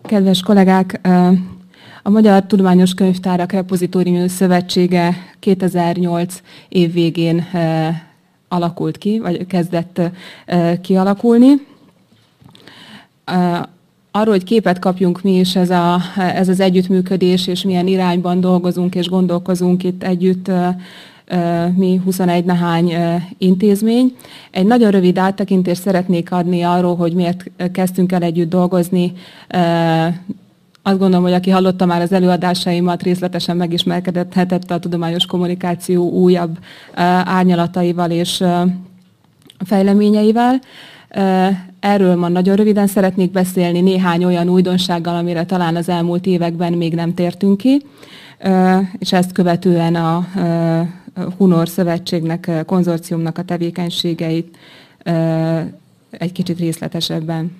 Kedves kollégák, a Magyar Tudományos Könyvtárak Repozitóriumi Szövetsége 2008 év végén alakult ki, vagy kezdett kialakulni. Arról, hogy képet kapjunk mi is ez az együttműködés, és milyen irányban dolgozunk és gondolkozunk itt együtt, mi 21 nehány intézmény. Egy nagyon rövid áttekintést szeretnék adni arról, hogy miért kezdtünk el együtt dolgozni. Azt gondolom, hogy aki hallotta már az előadásaimat, részletesen megismerkedhetett a tudományos kommunikáció újabb árnyalataival és fejleményeivel. Erről ma nagyon röviden szeretnék beszélni néhány olyan újdonsággal, amire talán az elmúlt években még nem tértünk ki, és ezt követően a Hunor Szövetségnek, konzorciumnak a tevékenységeit egy kicsit részletesebben.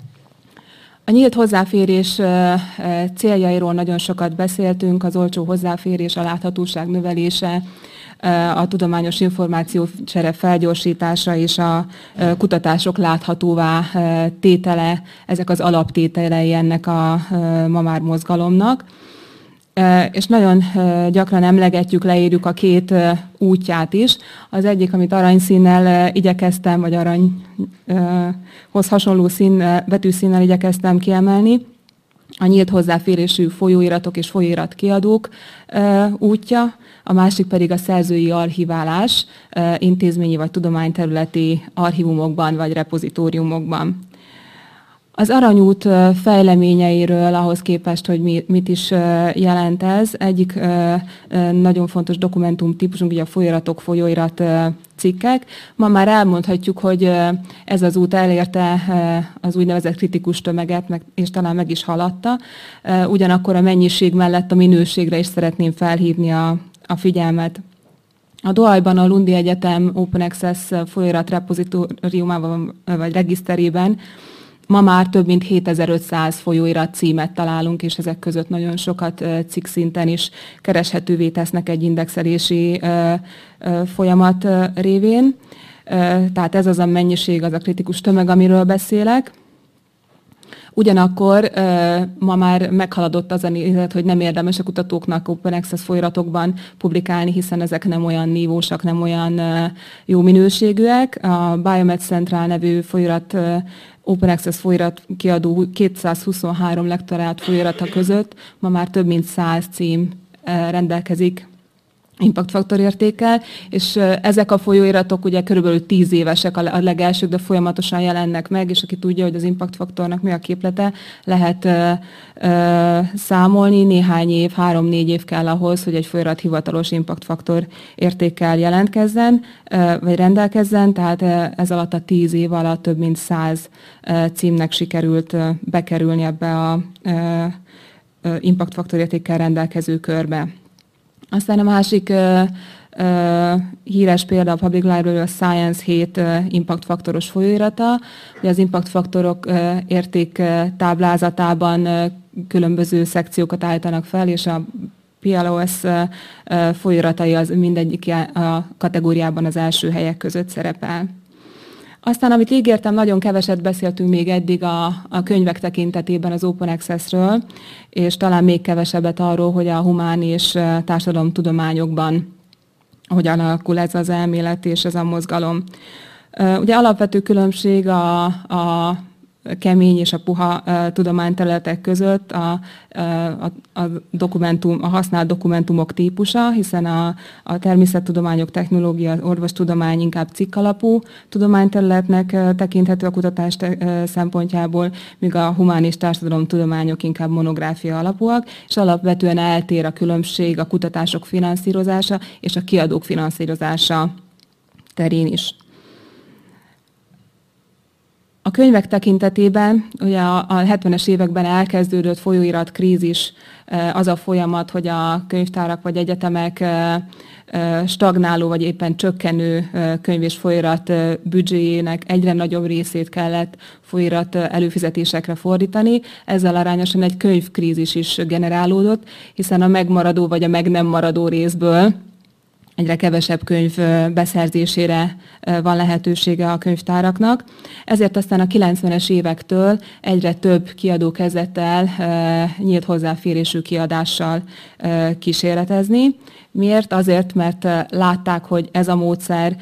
A nyílt hozzáférés céljairól nagyon sokat beszéltünk, az olcsó hozzáférés, a láthatóság növelése, a tudományos információcsere felgyorsítása és a kutatások láthatóvá tétele, ezek az alaptételei ennek a ma már mozgalomnak. És nagyon gyakran emlegetjük, leírjuk a két útját is. Az egyik, amit aranyszínnel igyekeztem, vagy aranyhoz hasonló betűszínnel igyekeztem kiemelni, a nyílt hozzáférésű folyóiratok és folyóiratkiadók útja, a másik pedig a szerzői archiválás intézményi vagy tudományterületi archívumokban vagy repozitóriumokban. Az aranyút fejleményeiről ahhoz képest, hogy mit is jelent ez, egyik nagyon fontos dokumentumtípusunk, ugye a folyóiratok, folyóirat cikkek. Ma már elmondhatjuk, hogy ez az út elérte az úgynevezett kritikus tömeget, és talán meg is haladta. Ugyanakkor a mennyiség mellett a minőségre is szeretném felhívni a figyelmet. A Douai-ban a Lundi Egyetem Open Access folyóirat repozitóriumában vagy regiszterében ma már több mint 7500 folyóirat címet találunk, és ezek között nagyon sokat cikk szinten is kereshetővé tesznek egy indexelési folyamat révén. Tehát ez az a mennyiség, az a kritikus tömeg, amiről beszélek. Ugyanakkor ma már meghaladott az a nézet, hogy nem érdemes a kutatóknak Open Access folyóiratokban publikálni, hiszen ezek nem olyan nívósak, nem olyan jó minőségűek. A Biomed Central nevű folyóirat, Open Access folyóirat kiadó 223 lektorált folyóirata között ma már több mint 100 cím rendelkezik impact faktor értékkel, és ezek a folyóiratok ugye körülbelül 10 évesek a legelsők, de folyamatosan jelennek meg, és aki tudja, hogy az impact faktornak mi a képlete, lehet számolni, néhány év, 3-4 év kell ahhoz, hogy egy folyóirat hivatalos impact faktor értékkel jelentkezzen, vagy rendelkezzen, tehát ez alatt a 10 év alatt több mint 100 címnek sikerült bekerülni ebbe a impact faktor értékkel rendelkező körbe. Aztán a másik híres példa a Public Library of Science 7 impact faktoros folyóirata. Az impact faktorok érték táblázatában különböző szekciókat állítanak fel, és a PLOS folyóiratai az mindegyik a kategóriában az első helyek között szerepel. Aztán, amit ígértem, nagyon keveset beszéltünk még eddig a könyvek tekintetében az Open Access-ről, és talán még kevesebbet arról, hogy a humán és társadalomtudományokban hogyan alakul ez az elmélet és ez a mozgalom. Ugye alapvető különbség a kemény és a puha tudományterületek között a használt dokumentumok típusa, hiszen a természettudományok, technológia, az orvostudomány inkább cikkalapú tudományterületnek tekinthető a kutatás szempontjából, míg a humán és társadalomtudományok inkább monográfia alapúak, és alapvetően eltér a különbség a kutatások finanszírozása és a kiadók finanszírozása terén is. A könyvek tekintetében ugye a 70-es években elkezdődött folyóirat krízis, az a folyamat, hogy a könyvtárak vagy egyetemek stagnáló vagy éppen csökkenő könyv- és folyóirat büdzséjének egyre nagyobb részét kellett folyóirat előfizetésekre fordítani. Ezzel arányosan egy könyvkrízis is generálódott, hiszen a megmaradó vagy a meg nem maradó részből egyre kevesebb könyv beszerzésére van lehetősége a könyvtáraknak. Ezért aztán a 90-es évektől egyre több kiadó kezdett el nyílt hozzáférésű kiadással kísérletezni. Miért? Azért, mert látták, hogy ez a módszer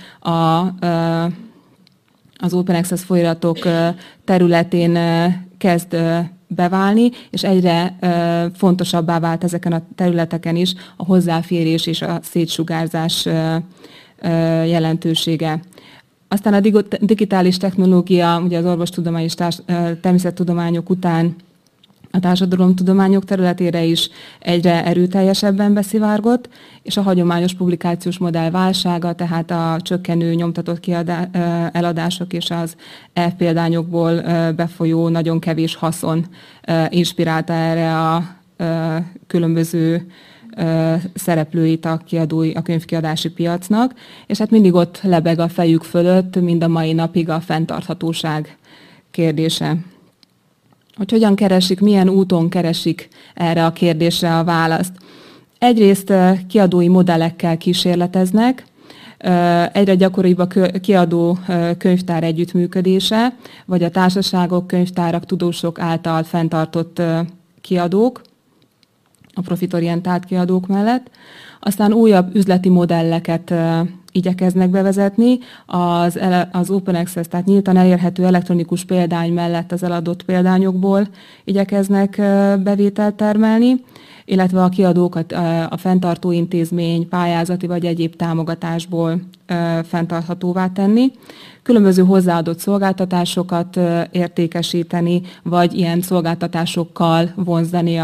az Open Access folyamatok területén kezd beválni, és egyre fontosabbá vált ezeken a területeken is a hozzáférés és a szétsugárzás jelentősége. Aztán a digitális technológia, ugye az orvostudomány és természettudományok után a társadalomtudományok területére is egyre erőteljesebben beszivárgott, és a hagyományos publikációs modell válsága, tehát a csökkenő nyomtatott eladások és az e-példányokból befolyó nagyon kevés haszon inspirálta erre a különböző szereplőit a könyvkiadási piacnak, és hát mindig ott lebeg a fejük fölött, mind a mai napig a fenntarthatóság kérdése. Hogy hogyan keresik, milyen úton keresik erre a kérdésre a választ. Egyrészt kiadói modellekkel kísérleteznek, egyre gyakoribb a kiadó-könyvtár együttműködése, vagy a társaságok, könyvtárak, tudósok által fenntartott kiadók, a profitorientált kiadók mellett. Aztán újabb üzleti modelleket igyekeznek bevezetni, az Open Access, tehát nyíltan elérhető elektronikus példány mellett az eladott példányokból igyekeznek bevételt termelni, illetve a kiadókat a fenntartó intézmény, pályázati vagy egyéb támogatásból fenntarthatóvá tenni. Különböző hozzáadott szolgáltatásokat értékesíteni, vagy ilyen szolgáltatásokkal vonzani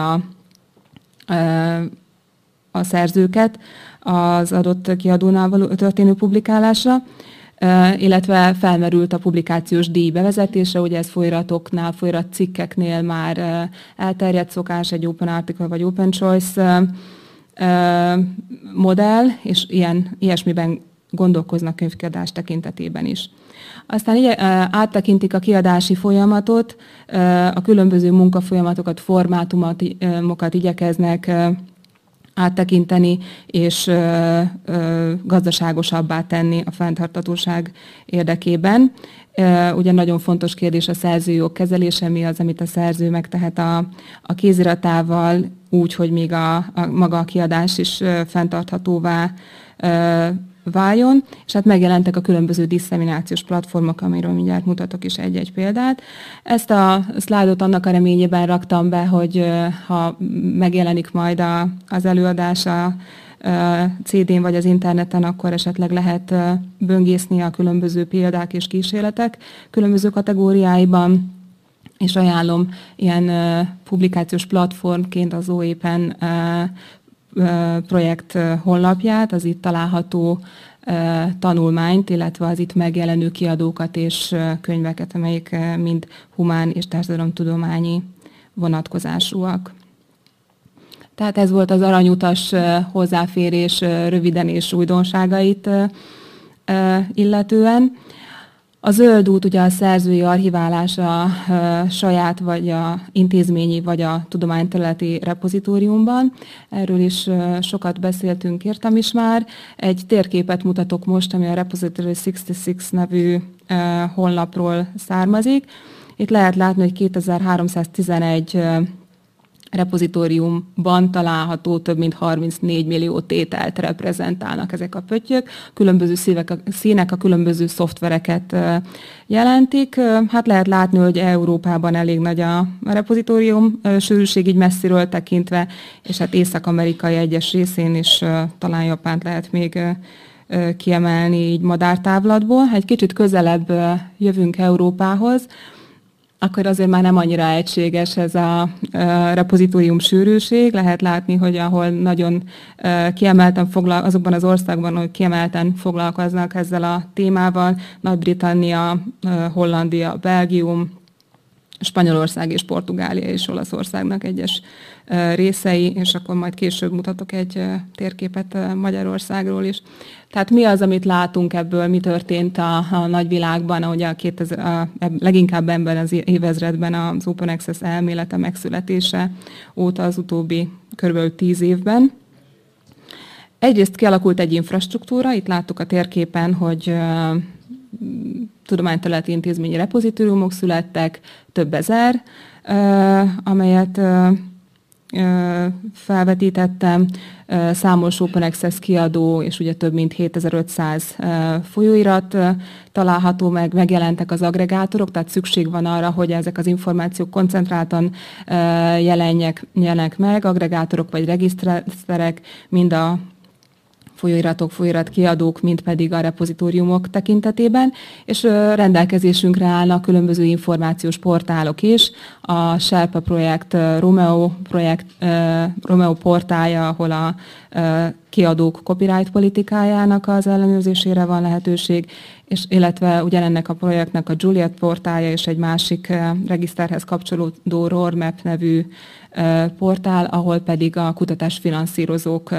a szerzőket az adott kiadónál történő publikálásra, illetve felmerült a publikációs díj bevezetése, ugye ez folyiratoknál, folyiratcikkeknél már elterjedt szokás, egy Open Article vagy Open Choice modell, és ilyesmiben gondolkoznak könyvkiadás tekintetében is. Aztán áttekintik a kiadási folyamatot, a különböző munkafolyamatokat, formátumokat igyekeznek áttekinteni és gazdaságosabbá tenni a fenntarthatóság érdekében. Ugye nagyon fontos kérdés a szerzőjog kezelése, mi az, amit a szerző megtehet a kéziratával, úgy, hogy még maga a kiadás is fenntarthatóvá váljon, és hát megjelentek a különböző disszeminációs platformok, amiről mindjárt mutatok is egy-egy példát. Ezt a szlájdot annak a reményében raktam be, hogy ha megjelenik majd az előadás a CD-n vagy az interneten, akkor esetleg lehet böngészni a különböző példák és kísérletek különböző kategóriáiban, és ajánlom ilyen publikációs platformként az OEPEN projekt honlapját, az itt található tanulmányt, illetve az itt megjelenő kiadókat és könyveket, amelyek mind humán és társadalomtudományi vonatkozásúak. Tehát ez volt az aranyutas hozzáférés röviden és újdonságait illetően. A zöld út ugye a szerzői archiválás a saját vagy a intézményi vagy a tudományterületi repozitóriumban. Erről is sokat beszéltünk, írtam is már. Egy térképet mutatok most, ami a Repository 66 nevű honlapról származik. Itt lehet látni, hogy 2311 repozitóriumban található több mint 34 millió tételt reprezentálnak ezek a pöttyök. Különböző színek a különböző szoftvereket jelentik. Hát lehet látni, hogy Európában elég nagy a repozitórium sűrűség így messziről tekintve, és hát Észak-Amerikai egyes részén is talán Japánt lehet még kiemelni így madártávlatból. Ha egy kicsit közelebb jövünk Európához, akkor azért már nem annyira egységes ez a repozitórium sűrűség. Lehet látni, hogy ahol nagyon kiemelten azokban az országban, ahol kiemelten foglalkoznak ezzel a témával, Nagy-Britannia, Hollandia, Belgium, Spanyolország és Portugália és Olaszországnak egyes részei, és akkor majd később mutatok egy térképet Magyarországról is. Tehát mi az, amit látunk ebből, mi történt a nagyvilágban, ahogy leginkább ebben az évezredben az Open Access elmélete megszületése óta az utóbbi kb. 10 évben. Egyrészt kialakult egy infrastruktúra, itt láttuk a térképen, hogy tudományterületi intézményi repozitóriumok születtek, több ezer, amelyet felvetítettem, számos Open Access kiadó, és ugye több mint 7500 folyóirat található meg, megjelentek az agregátorok, tehát szükség van arra, hogy ezek az információk koncentráltan jelenjenek meg, agregátorok vagy regiszterek, mind a folyóiratok, folyóiratkiadók, mint pedig a repozitóriumok tekintetében, és rendelkezésünkre állnak különböző információs portálok is. A Sherpa projekt, Romeo portálja, ahol a kiadók copyright politikájának az ellenőrzésére van lehetőség, és illetve ugyanennek a projektnek a Juliet portálja és egy másik regiszterhez kapcsolódó RORMap nevű portál, ahol pedig a kutatásfinanszírozók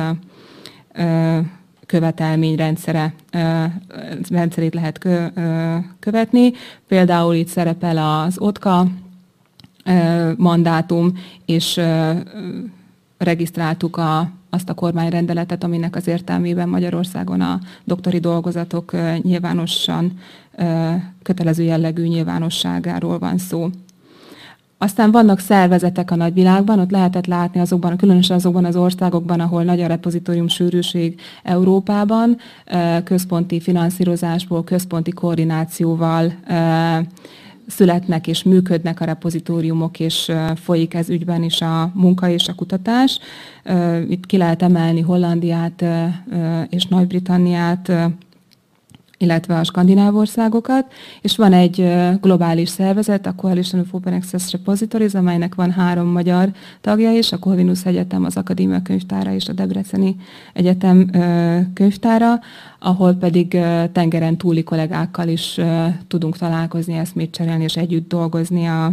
követelményrendszerét lehet követni. Például itt szerepel az OTKA mandátum, és regisztráltuk azt a kormányrendeletet, aminek az értelmében Magyarországon a doktori dolgozatok nyilvánosan kötelező jellegű nyilvánosságáról van szó. Aztán vannak szervezetek a nagyvilágban, ott lehetett látni különösen azokban az országokban, ahol nagy a repozitórium sűrűség Európában, központi finanszírozásból, központi koordinációval születnek és működnek a repozitóriumok, és folyik ez ügyben is a munka és a kutatás. Itt ki lehet emelni Hollandiát és Nagy-Britanniát, illetve a skandináv országokat, és van egy globális szervezet, a Coalition of Open Access Repositories, amelynek van 3 magyar tagja is, a Corvinus Egyetem, az Akadémia Könyvtára és a Debreceni Egyetem könyvtára, ahol pedig tengeren túli kollégákkal is tudunk találkozni, eszmét cserélni és együtt dolgozni a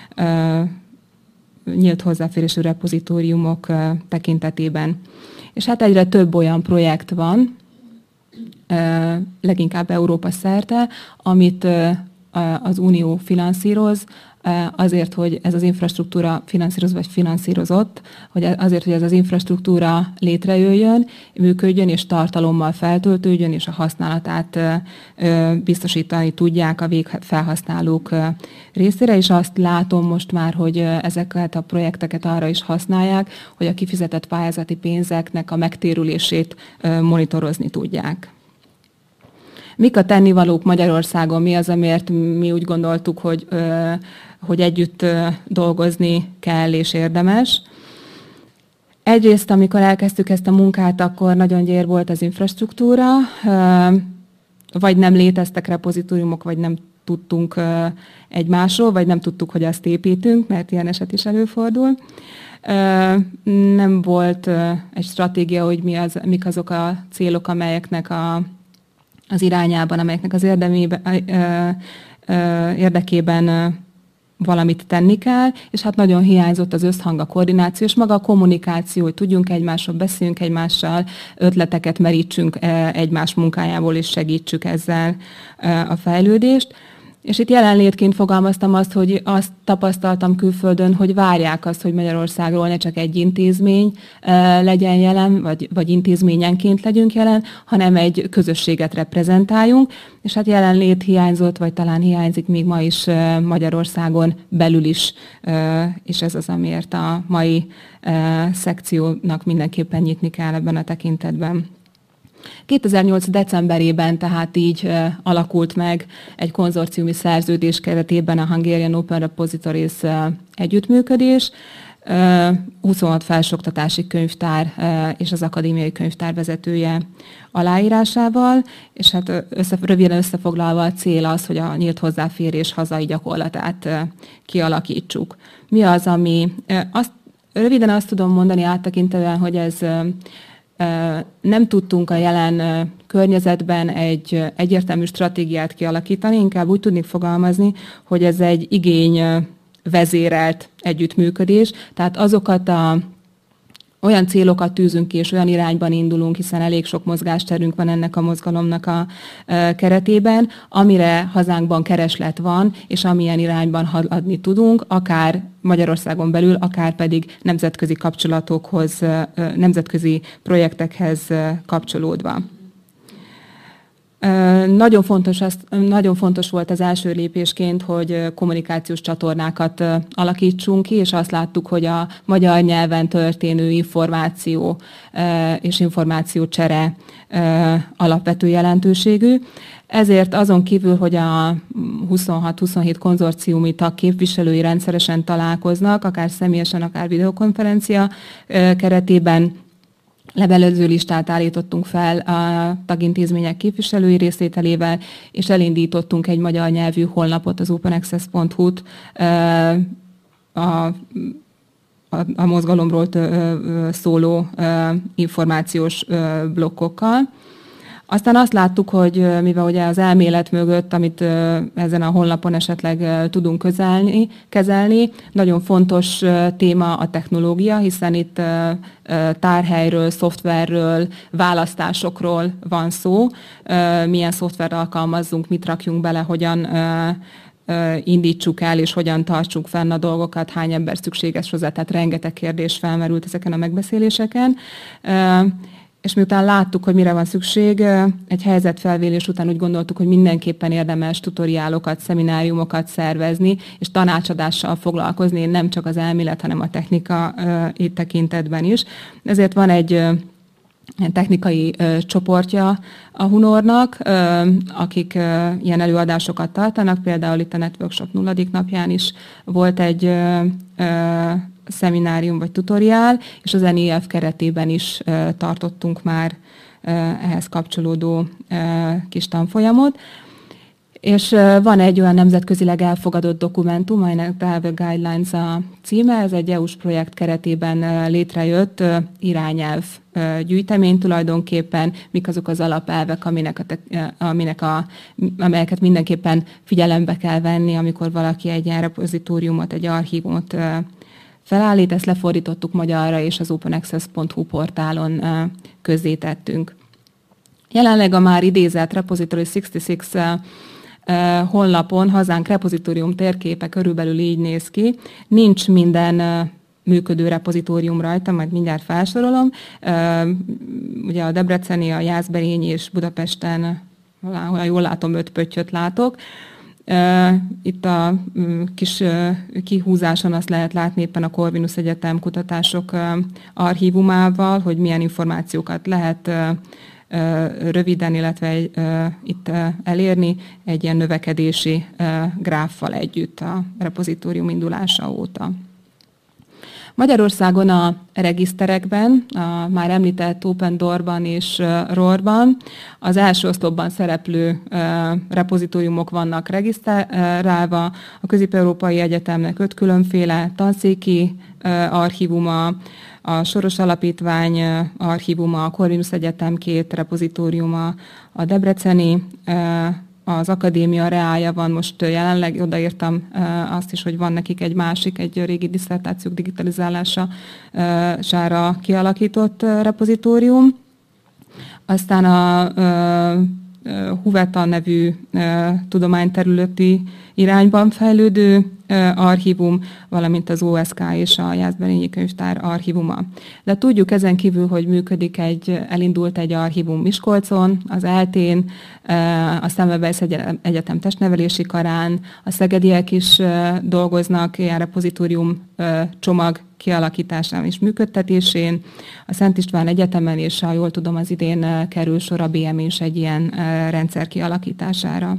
nyílt hozzáférésű repozitóriumok tekintetében. És hát egyre több olyan projekt van, leginkább Európa szerte, amit az Unió finanszíroz, azért, hogy ez az infrastruktúra finanszírozott, hogy azért, hogy ez az infrastruktúra létrejöjjön, működjön és tartalommal feltöltődjön, és a használatát biztosítani tudják a végfelhasználók részére, és azt látom most már, hogy ezeket a projekteket arra is használják, hogy a kifizetett pályázati pénzeknek a megtérülését monitorozni tudják. Mik a tennivalók Magyarországon? Mi az, amiért mi úgy gondoltuk, hogy együtt dolgozni kell és érdemes? Egyrészt, amikor elkezdtük ezt a munkát, akkor nagyon gyér volt az infrastruktúra, vagy nem léteztek repozitóriumok, vagy nem tudtunk egymásról, vagy nem tudtuk, hogy azt építünk, mert ilyen eset is előfordul. Nem volt egy stratégia, hogy mik azok a célok, amelyeknek az irányában, amelyeknek az érdekében valamit tenni kell, és hát nagyon hiányzott az összhang, a koordináció, és maga a kommunikáció, hogy tudjunk egymásról, beszéljünk egymással, ötleteket merítsünk egymás munkájából, és segítsük ezzel a fejlődést. És itt jelenlétként fogalmaztam azt, hogy azt tapasztaltam külföldön, hogy várják azt, hogy Magyarországról ne csak egy intézmény legyen jelen, vagy intézményenként legyünk jelen, hanem egy közösséget reprezentáljunk. És hát jelenlét hiányzott, vagy talán hiányzik még ma is Magyarországon belül is, és ez az, amiért a mai szekciónak mindenképpen nyitni kell ebben a tekintetben. 2008. decemberében tehát így alakult meg egy konzorciumi szerződés keretében a Hungarian Open Repositories együttműködés, 26 felsőoktatási könyvtár és az akadémiai könyvtár vezetője aláírásával, és hát röviden összefoglalva a cél az, hogy a nyílt hozzáférés hazai gyakorlatát kialakítsuk. Mi az, ami... Röviden azt tudom mondani áttekintően, hogy ez... Nem tudtunk a jelen környezetben egy egyértelmű stratégiát kialakítani, inkább úgy tudnék fogalmazni, hogy ez egy igény vezérelt együttműködés, tehát azokat olyan célokat tűzünk ki, és olyan irányban indulunk, hiszen elég sok mozgásterünk van ennek a mozgalomnak a keretében, amire hazánkban kereslet van, és amilyen irányban haladni tudunk, akár Magyarországon belül, akár pedig nemzetközi kapcsolatokhoz, nemzetközi projektekhez kapcsolódva. Nagyon fontos volt az első lépésként, hogy kommunikációs csatornákat alakítsunk ki, és azt láttuk, hogy a magyar nyelven történő információ és információcsere alapvető jelentőségű. Ezért azon kívül, hogy a 26-27 konzorciumi tag képviselői rendszeresen találkoznak, akár személyesen, akár videokonferencia keretében, levelező listát állítottunk fel a tagintézmények képviselői részvételével, és elindítottunk egy magyar nyelvű honlapot, az openaccess.hu-t a mozgalomról szóló információs blokkokkal. Aztán azt láttuk, hogy mivel ugye az elmélet mögött, amit ezen a honlapon esetleg tudunk kezelni, nagyon fontos téma a technológia, hiszen itt tárhelyről, szoftverről, választásokról van szó, milyen szoftvert alkalmazzunk, mit rakjunk bele, hogyan indítsuk el, és hogyan tartsuk fenn a dolgokat, hány ember szükséges hozzá, tehát rengeteg kérdés felmerült ezeken a megbeszéléseken. És miután láttuk, hogy mire van szükség, egy helyzetfelmérés után úgy gondoltuk, hogy mindenképpen érdemes tutoriálokat, szemináriumokat szervezni, és tanácsadással foglalkozni, nem csak az elmélet, hanem a technika itt tekintetben is. Ezért van egy technikai csoportja a Hunornak, akik ilyen előadásokat tartanak, például itt a Networkshop 0. napján is volt egy szeminárium vagy tutoriál, és az NIF keretében is tartottunk már ehhez kapcsolódó kis tanfolyamot. És van egy olyan nemzetközileg elfogadott dokumentum, amelynek Travel Guidelines a címe, ez egy EU-s projekt keretében létrejött irányelv gyűjtemény tulajdonképpen, mik azok az alapelvek, amelyeket mindenképpen figyelembe kell venni, amikor valaki egy ilyen repozitóriumot, egy archívumot felállít. Ezt lefordítottuk magyarra, és az openaccess.hu portálon közzétettünk. Jelenleg a már idézett Repository 66 honlapon hazánk repozitórium térképe körülbelül így néz ki. Nincs minden működő repozitórium rajta, majd mindjárt felsorolom. Ugye a debreceni, a jászberényi és Budapesten, ha jól látom, 5 pöttyöt látok. Itt a kis kihúzáson azt lehet látni éppen a Corvinus Egyetem kutatások archívumával, hogy milyen információkat lehet röviden, illetve itt elérni egy ilyen növekedési gráffal együtt a repozitórium indulása óta. Magyarországon a regiszterekben, a már említett Open Door-ban és ROR-ban az első oszlopban szereplő repozitóriumok vannak regisztrálva. A Közép-Európai Egyetemnek 5 különféle tanszéki archívuma, a Soros Alapítvány archívuma, a Corvinus Egyetem 2 repozitóriuma, a debreceni, az akadémia reája van, most jelenleg odaírtam azt is, hogy van nekik egy másik, egy régi diszertációk digitalizálására kialakított repozitórium. Aztán a Huveta nevű tudományterületi irányban fejlődő archívum, valamint az OSK és a Jászberényi Könyvtár archívuma. De tudjuk ezen kívül, hogy elindult egy archívum Miskolcon, az ELTÉN, a Semmelweis Egyetem testnevelési karán, a szegediek is dolgoznak ilyen repozitórium csomag kialakításán és működtetésén. A Szent István Egyetemen és, ha jól tudom, az idén kerül sor a BM is egy ilyen rendszer kialakítására.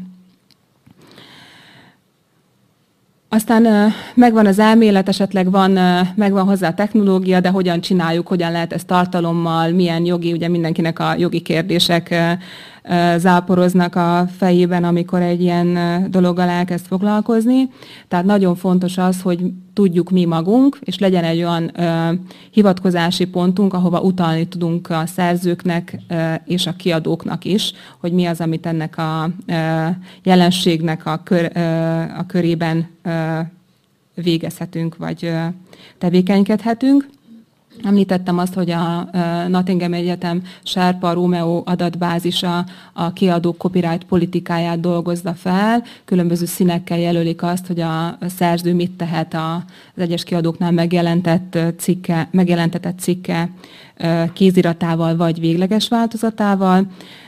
Aztán megvan az elmélet, esetleg megvan hozzá a technológia, de hogyan csináljuk, hogyan lehet ezt tartalommal, milyen jogi, ugye mindenkinek a jogi kérdések záporoznak a fejében, amikor egy ilyen dologgal elkezd foglalkozni. Tehát nagyon fontos az, hogy tudjuk mi magunk, és legyen egy olyan hivatkozási pontunk, ahova utalni tudunk a szerzőknek és a kiadóknak is, hogy mi az, amit ennek a jelenségnek a körében végezhetünk, vagy tevékenykedhetünk. Említettem azt, hogy a Nottingham Egyetem Sherpa Romeo adatbázisa a kiadók copyright politikáját dolgozza fel. Különböző színekkel jelölik azt, hogy a szerző mit tehet az egyes kiadóknál megjelentetett cikke kéziratával vagy végleges változatával.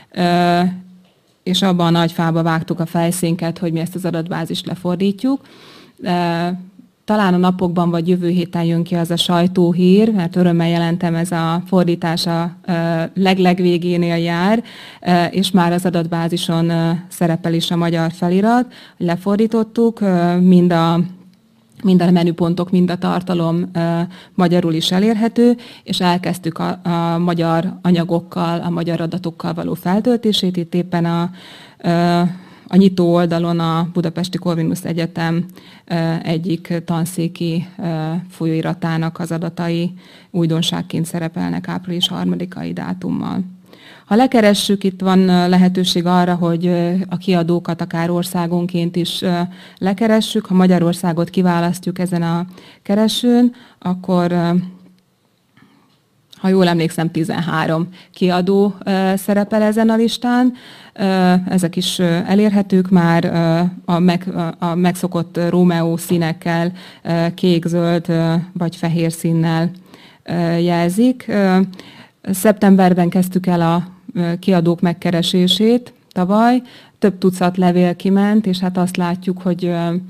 És abban a nagy fába vágtuk a fejszénket, hogy mi ezt az adatbázist lefordítjuk. Talán a napokban vagy jövő héten jön ki az a sajtóhír, mert örömmel jelentem, ez a fordítás a legvégénél jár, és már az adatbázison szerepel is a magyar felirat. Lefordítottuk, mind a menüpontok, mind a tartalom magyarul is elérhető, és elkezdtük a magyar anyagokkal, a magyar adatokkal való feltöltését. Itt éppen a nyitó oldalon a Budapesti Corvinus Egyetem egyik tanszéki folyóiratának az adatai újdonságként szerepelnek április 3-ai dátummal. Ha lekeressük, itt van lehetőség arra, hogy a kiadókat akár országonként is lekeressük. Ha Magyarországot kiválasztjuk ezen a keresőn, akkor, ha jól emlékszem, 13 kiadó szerepel ezen a listán. Ezek is elérhetők már a megszokott Romeo színekkel, kék-zöld vagy fehér színnel jelzik. Szeptemberben kezdtük el a kiadók megkeresését tavaly. Több tucat levél kiment, és hát azt látjuk, hogy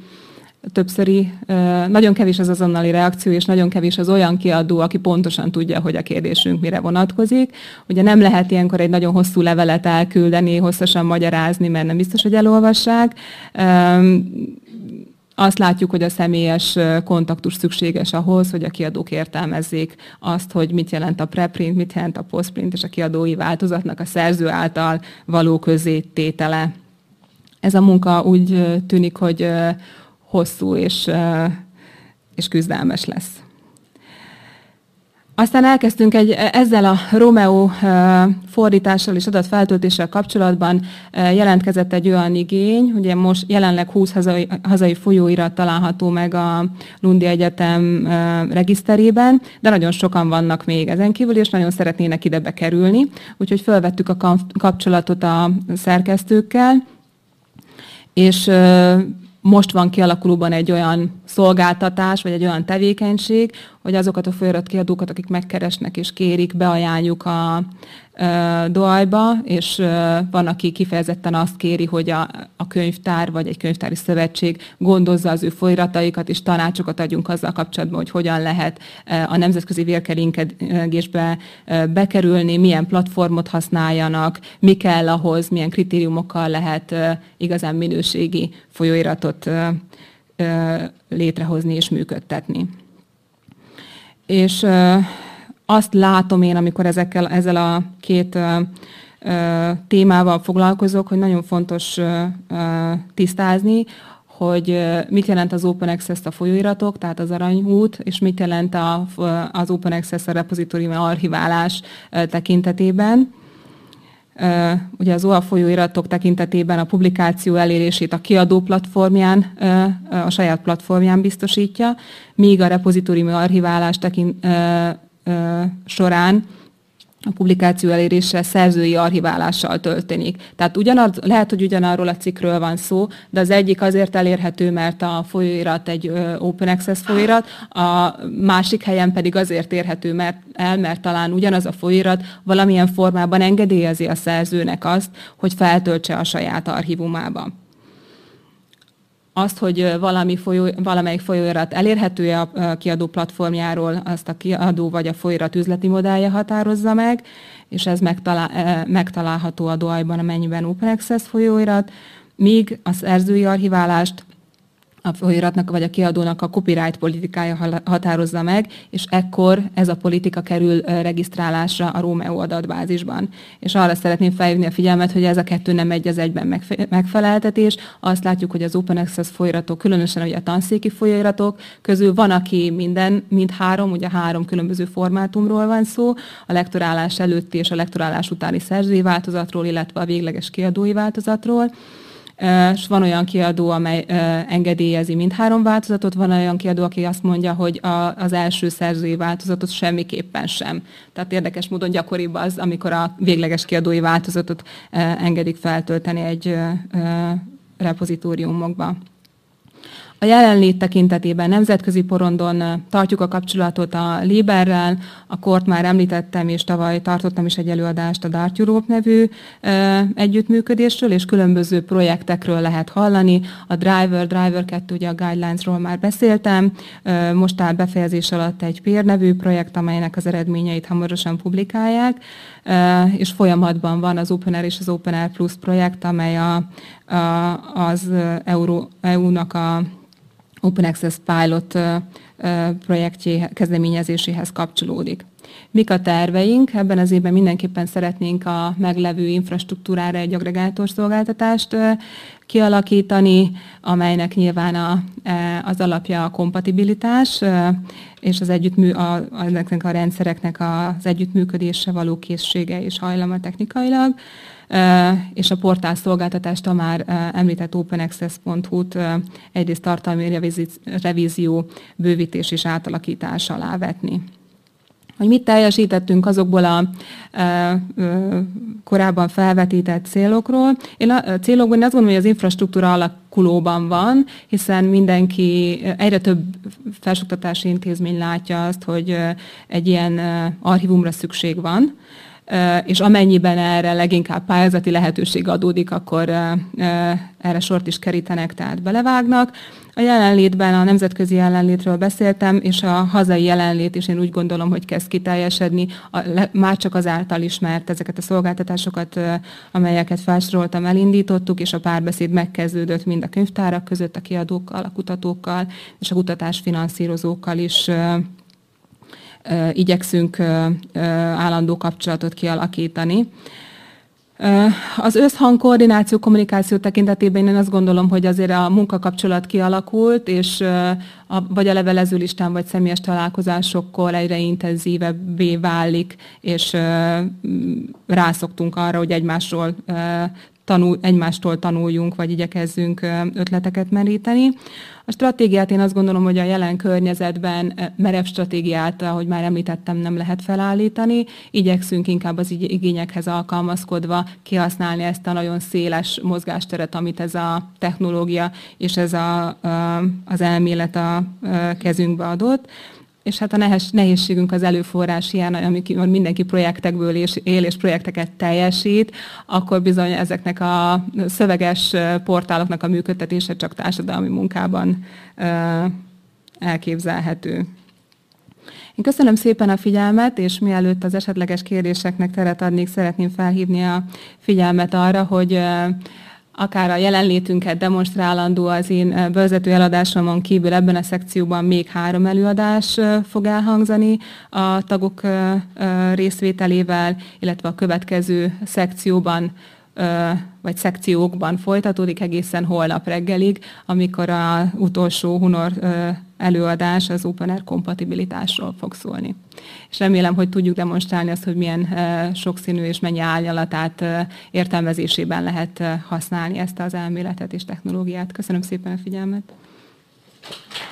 nagyon kevés az azonnali reakció, és nagyon kevés az olyan kiadó, aki pontosan tudja, hogy a kérdésünk mire vonatkozik. Ugye nem lehet ilyenkor egy nagyon hosszú levelet elküldeni, hosszasan magyarázni, mert nem biztos, hogy elolvassák. Azt látjuk, hogy a személyes kontaktus szükséges ahhoz, hogy a kiadók értelmezzék azt, hogy mit jelent a preprint, mit jelent a postprint, és a kiadói változatnak a szerző által való közzététele. Ez a munka úgy tűnik, hogy hosszú és küzdelmes lesz. Aztán elkezdtünk ezzel a Romeo fordítással és adatfeltöltéssel kapcsolatban jelentkezett egy olyan igény, ugye most jelenleg 20 hazai folyóirat található meg a Lundi Egyetem regiszterében, de nagyon sokan vannak még ezen kívül, és nagyon szeretnének ide bekerülni. Úgyhogy felvettük a kapcsolatot a szerkesztőkkel, és most van kialakulóban egy olyan szolgáltatás, vagy egy olyan tevékenység, hogy azokat a folyóiratkiadókat, akik megkeresnek és kérik, beajánljuk a DOAJ-ba, és van, aki kifejezetten azt kéri, hogy a könyvtár vagy egy könyvtári szövetség gondozza az ő folyóirataikat, és tanácsokat adjunk azzal kapcsolatban, hogy hogyan lehet a nemzetközi vérkeringésbe bekerülni, milyen platformot használjanak, mi kell ahhoz, milyen kritériumokkal lehet igazán minőségi folyóiratot létrehozni és működtetni. És azt látom én, amikor ezzel a két témával foglalkozok, hogy nagyon fontos tisztázni, hogy mit jelent az Open Access a folyóiratok, tehát az aranyút, és mit jelent az Open Access a repozitórium archiválás tekintetében. Ugye az OA folyóiratok tekintetében a publikáció elérését a kiadó platformján, a saját platformján biztosítja, míg a repozitóriumi archiválás során a publikáció elérése szerzői archiválással történik. Tehát lehet, hogy ugyanarról a cikkről van szó, de az egyik azért elérhető, mert a folyóirat egy open access folyóirat, a másik helyen pedig azért érhető mert talán ugyanaz a folyóirat valamilyen formában engedélyezi a szerzőnek azt, hogy feltöltse a saját archívumába. Azt, hogy valamelyik folyóirat elérhető-e a kiadó platformjáról, azt a kiadó vagy a folyóirat üzleti modellje határozza meg, és ez megtalálható a DOAJ-ban, amennyiben Open Access folyóirat, míg a szerzői archiválást a folyóiratnak vagy a kiadónak a copyright politikája határozza meg, és ekkor ez a politika kerül regisztrálásra a Romeo adatbázisban. És arra szeretném felhívni a figyelmet, hogy ez a kettő nem egy az egyben megfeleltetés. Azt látjuk, hogy az Open Access folyóiratok, különösen ugye a tanszéki folyóiratok közül van, aki mindhárom, ugye 3 különböző formátumról van szó, a lektorálás előtti és a lektorálás utáni szerzői változatról, illetve a végleges kiadói változatról. És van olyan kiadó, amely engedélyezi mindhárom változatot, van olyan kiadó, aki azt mondja, hogy az első szerzői változatot semmiképpen sem. Tehát érdekes módon gyakoribb az, amikor a végleges kiadói változatot engedik feltölteni egy repozitóriumokba. A jelenlét tekintetében nemzetközi porondon tartjuk a kapcsolatot a Liberrel, a Kort már említettem, és tavaly tartottam is egy előadást a Dart Europe nevű együttműködésről, és különböző projektekről lehet hallani. A Driver 2, ugye a Guidelines-ról már beszéltem, most áll befejezés alatt egy Peer nevű projekt, amelynek az eredményeit hamarosan publikálják, és folyamatban van az OpenAir és az OpenAir Plus projekt, amely az EU-nak a Open Access Pilot projektjé kezdeményezéséhez kapcsolódik. Mik a terveink? Ebben az évben mindenképpen szeretnénk a meglevő infrastruktúrára egy agregátor szolgáltatást kialakítani, amelynek nyilván az alapja a kompatibilitás, és ezeknek a rendszereknek az együttműködésre való készsége és hajlama technikailag, és a portál szolgáltatást, a már említett openaccess.hu-t egyrészt tartalmi revízió, bővítés és átalakítás alá vetni. Hogy mit teljesítettünk azokból a korábban felvetített célokból. Én azt gondolom, hogy az infrastruktúra alakulóban van, hiszen egyre több felsőoktatási intézmény látja azt, hogy egy ilyen archívumra szükség van, és amennyiben erre leginkább pályázati lehetőség adódik, akkor erre sort is kerítenek, tehát belevágnak. A jelenlétben, a nemzetközi jelenlétről beszéltem, és a hazai jelenlét is én úgy gondolom, hogy kezd kiteljesedni, már csak azáltal is, mert ezeket a szolgáltatásokat, amelyeket felsoroltam, elindítottuk, és a párbeszéd megkezdődött mind a könyvtárak között, a kiadókkal, a kutatókkal, és a kutatásfinanszírozókkal is igyekszünk állandó kapcsolatot kialakítani. Az összhang, koordináció, kommunikáció tekintetében én azt gondolom, hogy azért a munkakapcsolat kialakult, és vagy a levelező listán, vagy személyes találkozásokkor egyre intenzívebbé válik, és rászoktunk arra, hogy egymástól tanuljunk, vagy igyekezzünk ötleteket meríteni. A stratégiát én azt gondolom, hogy a jelen környezetben merev stratégiát, ahogy már említettem, nem lehet felállítani. Igyekszünk inkább az igényekhez alkalmazkodva kihasználni ezt a nagyon széles mozgásteret, amit ez a technológia és ez az elmélet a kezünkbe adott. És hát a nehézségünk az előforrás ilyen, amikor mindenki projektekből él és projekteket teljesít, akkor bizony ezeknek a szöveges portáloknak a működtetése csak társadalmi munkában elképzelhető. Én köszönöm szépen a figyelmet, és mielőtt az esetleges kérdéseknek teret adnék, szeretném felhívni a figyelmet arra, hogy akár a jelenlétünket demonstrálandó az én bevezető előadásomon kívül ebben a szekcióban még 3 előadás fog elhangzani a tagok részvételével, illetve a következő szekcióban vagy szekciókban folytatódik egészen holnap reggelig, amikor az utolsó Hunor előadás az OpenAir kompatibilitásról fog szólni. És remélem, hogy tudjuk demonstrálni azt, hogy milyen sokszínű és mennyi árnyalatát értelmezésében lehet használni ezt az elméletet és technológiát. Köszönöm szépen a figyelmet!